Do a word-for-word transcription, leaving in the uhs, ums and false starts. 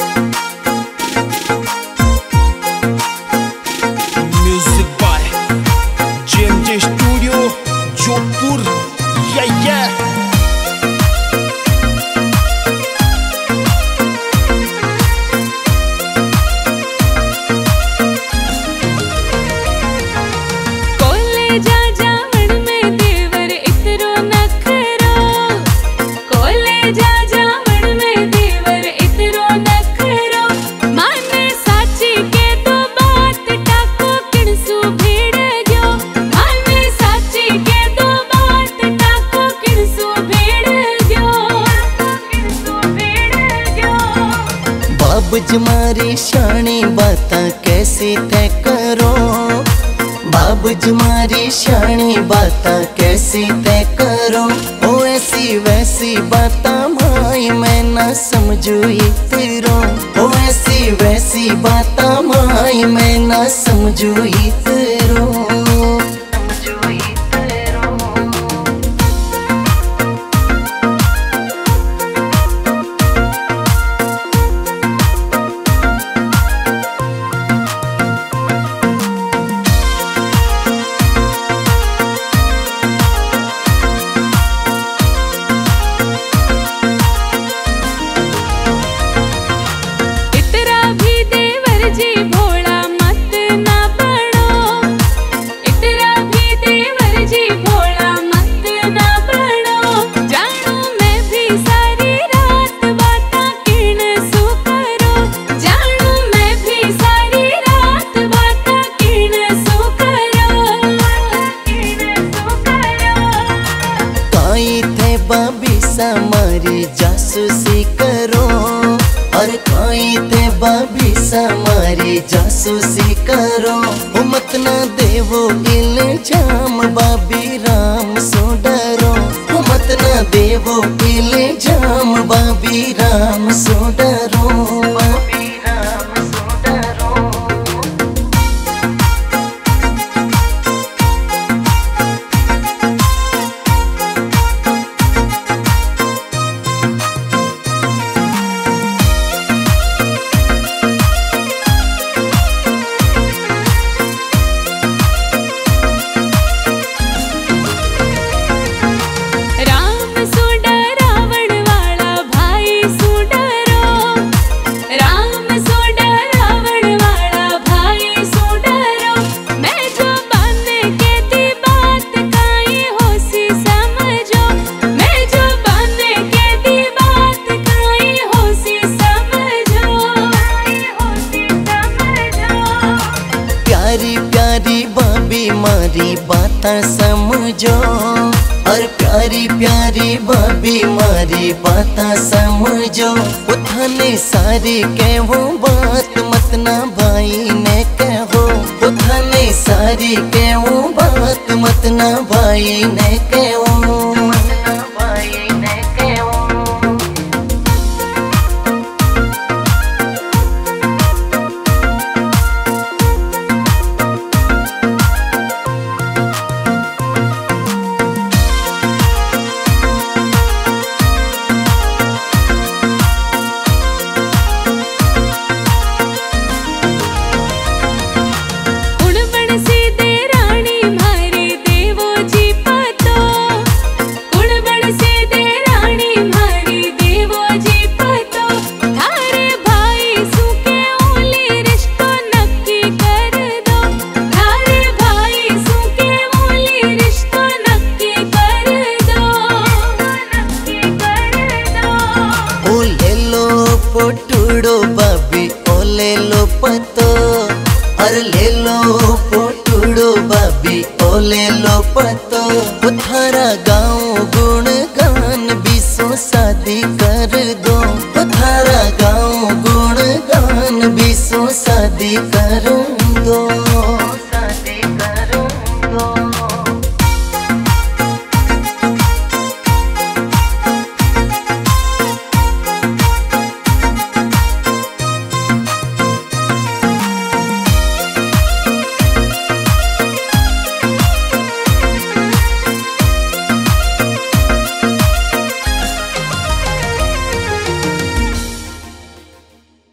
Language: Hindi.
Music by J M J Studio, Jodhpur. Yeah, yeah. Babus मारी शानी बातां कैसी तय करो, बाबूज मारी शानी बातां कैसी तय करो। ओ ऐसी वैसी बातां माई मैं ना समझू इतरो, ओ ऐसी वैसी बातां माई मैं ना समझू इतरो। मारी जासूसी करो और कोई ते बाबी मारी जासूसी करो। ओ मत ना देवो इल्जाम बाबी राम सो डरो, ओ मत ना देवो इल्जाम बाबी राम सो डरो, बाबी राम सो डरो। प्यारी प्यारी बाबी मारी बातां समझो और प्यारी प्यारी बाबी मारी बातां समझो। उठाने सारी कहो बात मत ना भाई ने कहो, उठाने सारी कहो बात मत ना भाई ने कहो, मत ना भाई ने कहो। पोटूड़ो बाबी ओ ले लो पतो और ले लो पोटूड़ो बाबी ओ ले लो पतो। थारा गाँव गुण गान बीसो शादी कर दो, थारा गाँव गुण गान बीसो शादी कर दो।